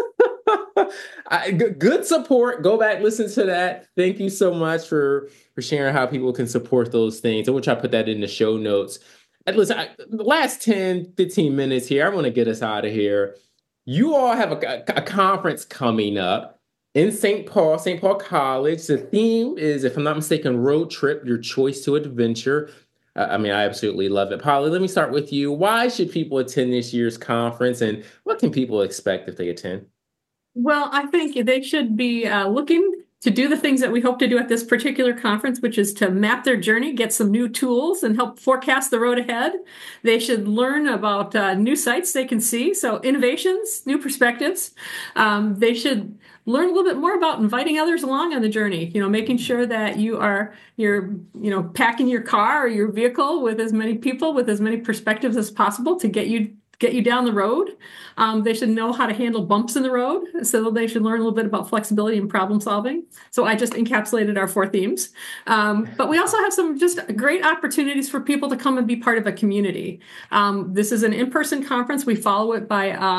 want to good support. Go back, listen to that. Thank you so much for sharing how people can support those things. And we'll try to put that in the show notes. And listen, the last 10, 15 minutes here, I want to get us out of here. You all have a conference coming up in St. Paul College. The theme is, if I'm not mistaken, Road Trip, Your Choice to Adventure. I absolutely love it. Polly, let me start with you. Why should people attend this year's conference, and what can people expect if they attend? Well, I think they should be looking to do the things that we hope to do at this particular conference, which is to map their journey, get some new tools, and help forecast the road ahead. They should learn about new sites they can see, so innovations, new perspectives. They should learn a little bit more about inviting others along on the journey, making sure that you're packing your car or your vehicle with as many people, with as many perspectives as possible to get you down the road. They should know how to handle bumps in the road. So they should learn a little bit about flexibility and problem solving. So I just encapsulated our 4 themes. But we also have some just great opportunities for people to come and be part of a community. This is an in-person conference. We follow it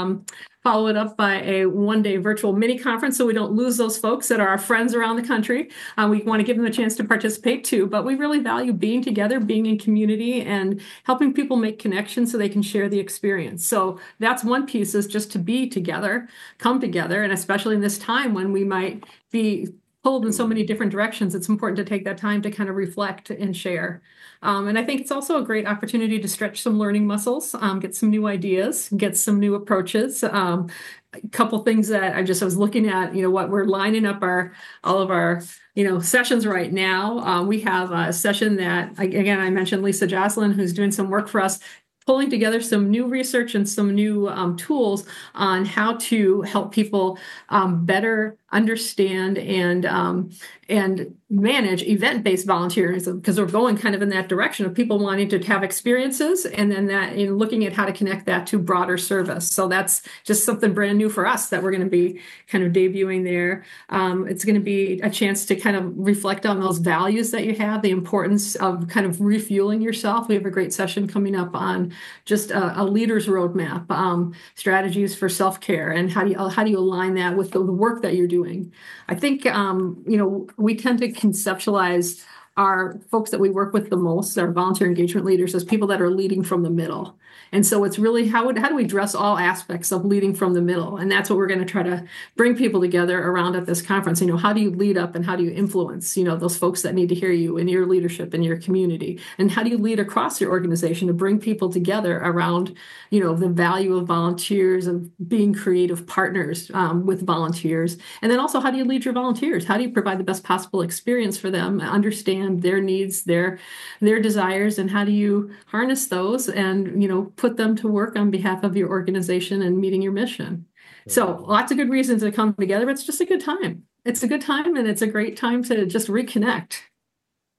up by a one-day virtual mini conference, so we don't lose those folks that are our friends around the country. We want to give them a chance to participate too, but we really value being together, being in community, and helping people make connections so they can share the experience. So that's one piece, is just to be together, come together, and especially in this time when we might be pulled in so many different directions, it's important to take that time to kind of reflect and share. And I think it's also a great opportunity to stretch some learning muscles, get some new ideas, get some new approaches. A couple things that I was looking at, what we're lining up all of our sessions right now. We have a session that, again, I mentioned Lisa Jocelyn, who's doing some work for us, pulling together some new research and some new tools on how to help people better understand and manage event-based volunteerism, because we're going kind of in that direction of people wanting to have experiences, and then that in looking at how to connect that to broader service. So that's just something brand new for us that we're going to be kind of debuting there. It's going to be a chance to kind of reflect on those values that you have, the importance of kind of refueling yourself. We have a great session coming up on just a leader's roadmap, strategies for self-care, and how do you align that with the work that you're doing. I think, we tend to conceptualize our folks that we work with the most, our volunteer engagement leaders, as people that are leading from the middle. And so it's really how do we address all aspects of leading from the middle? And that's what we're going to try to bring people together around at this conference. How do you lead up and how do you influence, those folks that need to hear you in your leadership in your community? And how do you lead across your organization to bring people together around, the value of volunteers, of being creative partners with volunteers? And then also, how do you lead your volunteers? How do you provide the best possible experience for them, understand their needs, their desires, and how do you harness those and, put them to work on behalf of your organization and meeting your mission? So lots of good reasons to come together, but it's just a good time. It's a good time, and it's a great time to just reconnect.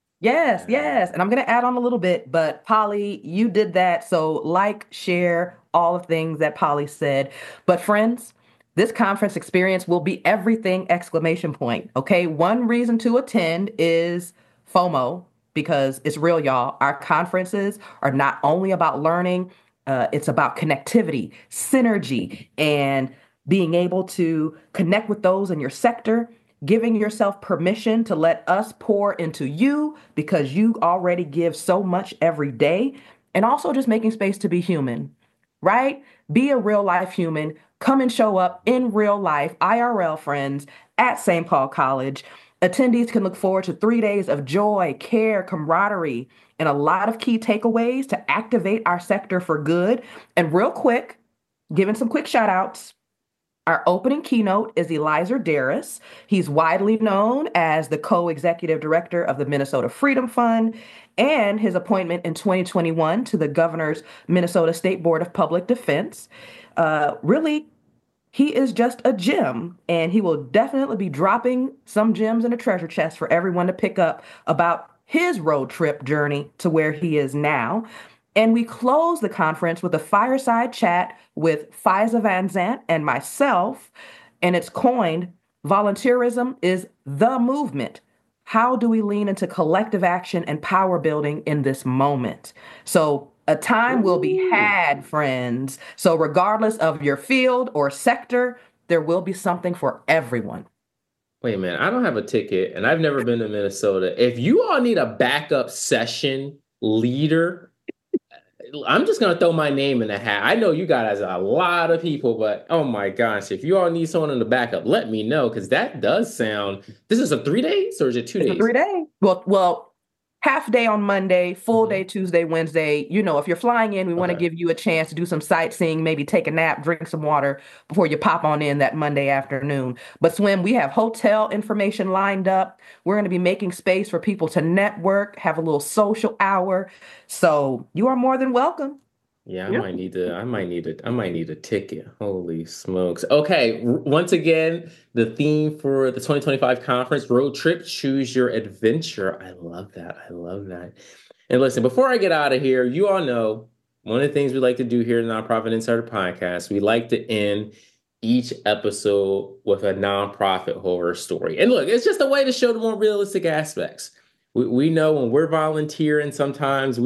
Yes. And I'm going to add on a little bit, but Polly, you did that. So share, all the things that Polly said. But friends, this conference experience will be everything, exclamation point. Okay. One reason to attend is FOMO, because it's real, y'all. Our conferences are not only about learning, it's about connectivity, synergy, and being able to connect with those in your sector, giving yourself permission to let us pour into you because you already give so much every day, and also just making space to be human, right? Be a real life human. Come and show up in real life, IRL friends, at St. Paul College. Attendees can look forward to 3 days of joy, care, camaraderie, and a lot of key takeaways to activate our sector for good. And real quick, giving some quick shout outs. Our opening keynote is Eliezer Darris. He's widely known as the co-executive director of the Minnesota Freedom Fund, and his appointment in 2021 to the governor's Minnesota State Board of Public Defense. Really, he is just a gem, and he will definitely be dropping some gems in a treasure chest for everyone to pick up about his road trip journey to where he is now. And we close the conference with a fireside chat with Faiza Van Zant and myself, and it's coined, Volunteerism is the Movement. How do we lean into collective action and power building in this moment? So a time will be had, friends. So regardless of your field or sector, there will be something for everyone. Wait a minute, I don't have a ticket and I've never been to Minnesota. If you all need a backup session leader, I'm just going to throw my name in the hat. I know you guys are a lot of people, but oh my gosh, if you all need someone in the backup, let me know, because that does sound, this is a 3 days or is it 2 days? It's a 3 day. Well, half day on Monday, full day Tuesday, Wednesday. You know, if you're flying in, we want to give you a chance to do some sightseeing, maybe take a nap, drink some water before you pop on in that Monday afternoon. But Swim, we have hotel information lined up. We're going to be making space for people to network, have a little social hour. So you are more than welcome. Yeah, I might need a ticket. Holy smokes. Okay, once again, the theme for the 2025 conference, Road Trip, Choose Your Adventure. I love that. And listen, before I get out of here, you all know one of the things we like to do here in the Nonprofit Insider Podcast, we like to end each episode with a nonprofit horror story. And look, it's just a way to show the more realistic aspects. We know when we're volunteering, sometimes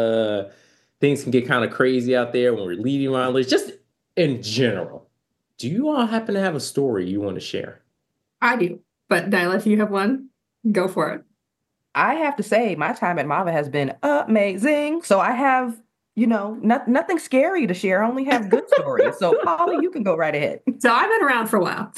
things can get kind of crazy out there when we're leading volunteers, just in general. Do you all happen to have a story you want to share? I do. But Nyla, if you have one, go for it. I have to say, my time at MAVA has been amazing. So I have, nothing scary to share. I only have good stories. So Polly, you can go right ahead. So I've been around for a while.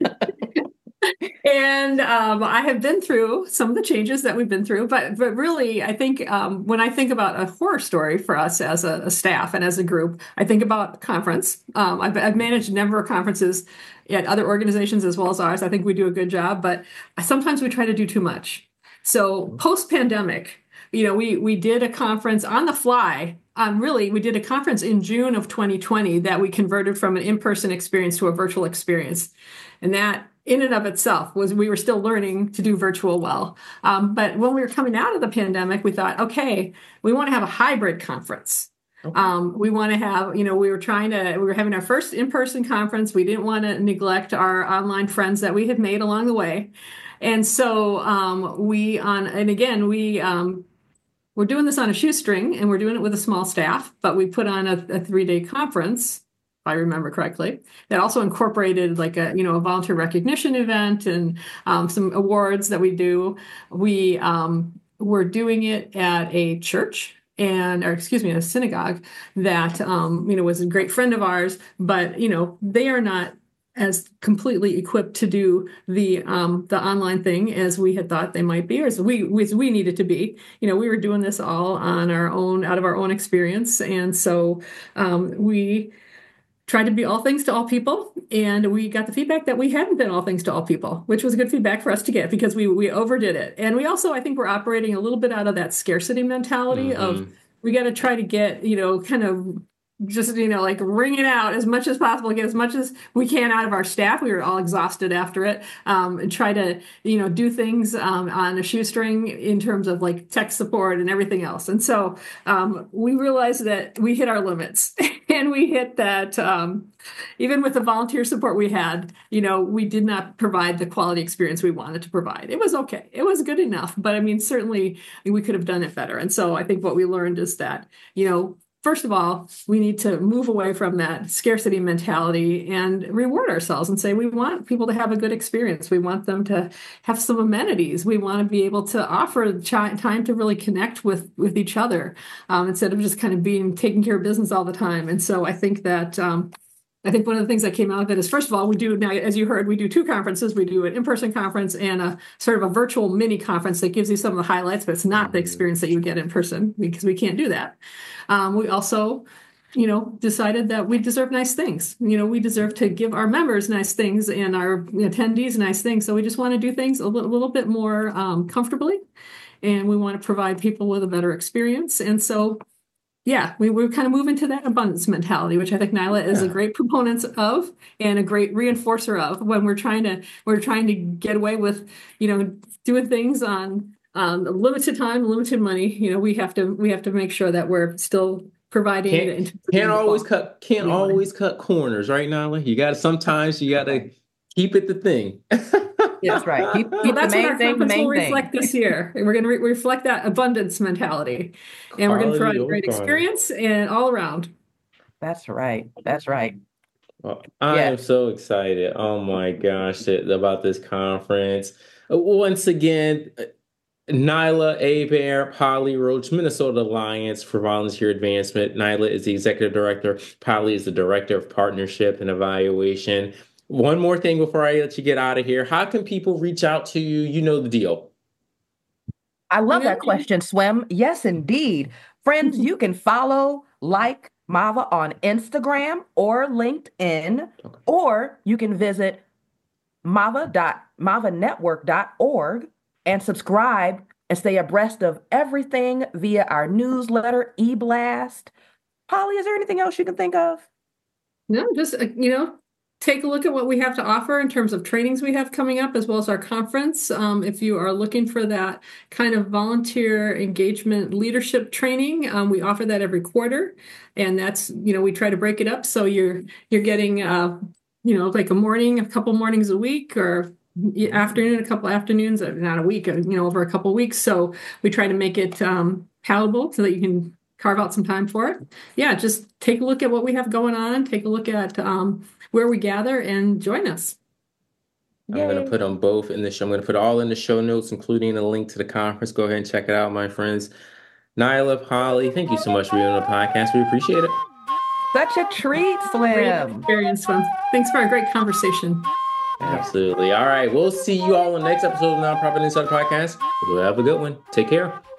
And I have been through some of the changes that we've been through, but really, I think when I think about a horror story for us as a staff and as a group, I think about conference. I've managed a number of conferences at other organizations as well as ours. I think we do a good job, but sometimes we try to do too much. So post-pandemic, we did a conference on the fly. We did a conference in June of 2020 that we converted from an in-person experience to a virtual experience, and that in and of itself we were still learning to do virtual well. But when we were coming out of the pandemic, we thought, okay, we want to have a hybrid conference. Okay. We want to have, we were having our first in-person conference. We didn't want to neglect our online friends that we had made along the way. And so we're doing this on a shoestring, and we're doing it with a small staff, but we put on a 3-day conference, if I remember correctly, that also incorporated like a volunteer recognition event and some awards that we do. We were doing it at a church a synagogue that, was a great friend of ours, but, they are not as completely equipped to do the online thing as we had thought they might be, or as we needed to be. We were doing this all on our own, out of our own experience. And so we tried to be all things to all people, and we got the feedback that we hadn't been all things to all people, which was good feedback for us to get because we overdid it. And we also, I think, we're operating a little bit out of that scarcity mentality of we got to try to get, kind of just, like wring it out as much as possible, get as much as we can out of our staff. We were all exhausted after it, and try to, do things on a shoestring in terms of like tech support and everything else. And so we realized that we hit our limits and we hit that even with the volunteer support we had, we did not provide the quality experience we wanted to provide. It was okay. It was good enough. But I mean, certainly we could have done it better. And so I think what we learned is that, first of all, we need to move away from that scarcity mentality and reward ourselves and say, we want people to have a good experience. We want them to have some amenities. We want to be able to offer time to really connect with each other instead of just kind of taking care of business all the time. And so I think that one of the things that came out of it is, first of all, we do now, as you heard, we do 2 conferences. We do an in-person conference and a sort of a virtual mini conference that gives you some of the highlights, but it's not the experience that you get in person because we can't do that. We also, decided that we deserve nice things. We deserve to give our members nice things and our attendees nice things. So we just want to do things a little bit more comfortably, and we want to provide people with a better experience. And so yeah, we're kind of moving to that abundance mentality, which I think Nyla is a great proponent of and a great reinforcer of when we're trying to get away with, doing things on limited time, limited money. We have to make sure that we're still providing. Can't always cut corners, right, Nyla? You got to keep it the thing. That's right. Keep that's the main what our thing, conference will reflect this year. And we're going to reflect that abundance mentality. And we're going to provide a great experience and all around. That's right. That's right. Well, I am so excited. Oh my gosh, about this conference. Once again, Nyla Hebert, Polly Roach, Minnesota Alliance for Volunteer Advancement. Nyla is the executive director. Polly is the director of partnership and evaluation. One more thing before I let you get out of here. How can people reach out to you? You know the deal. I love that question, Swim. Yes, indeed. Friends, you can follow, like Mava on Instagram or LinkedIn, or you can visit mavanetwork.org and subscribe and stay abreast of everything via our newsletter, eBlast. Polly, is there anything else you can think of? No, just, take a look at what we have to offer in terms of trainings we have coming up, as well as our conference. If you are looking for that kind of volunteer engagement leadership training, we offer that every quarter. And that's, we try to break it up. So you're getting, like a couple mornings a week, or afternoon, a couple afternoons, not a week, over a couple weeks. So we try to make it palatable so that you can carve out some time for it. Yeah, just take a look at what we have going on. Take a look at where we gather and join us. I'm going to put them both in the show. I'm going to put all in the show notes, including a link to the conference. Go ahead and check it out, my friends. Nyla, Polly, thank you so much for being on the podcast. We appreciate it. Such a treat, Slim. Great experience, Slim. Thanks for a great conversation. Absolutely. All right. We'll see you all in the next episode of the Nonprofit Insider Podcast. We'll have a good one. Take care.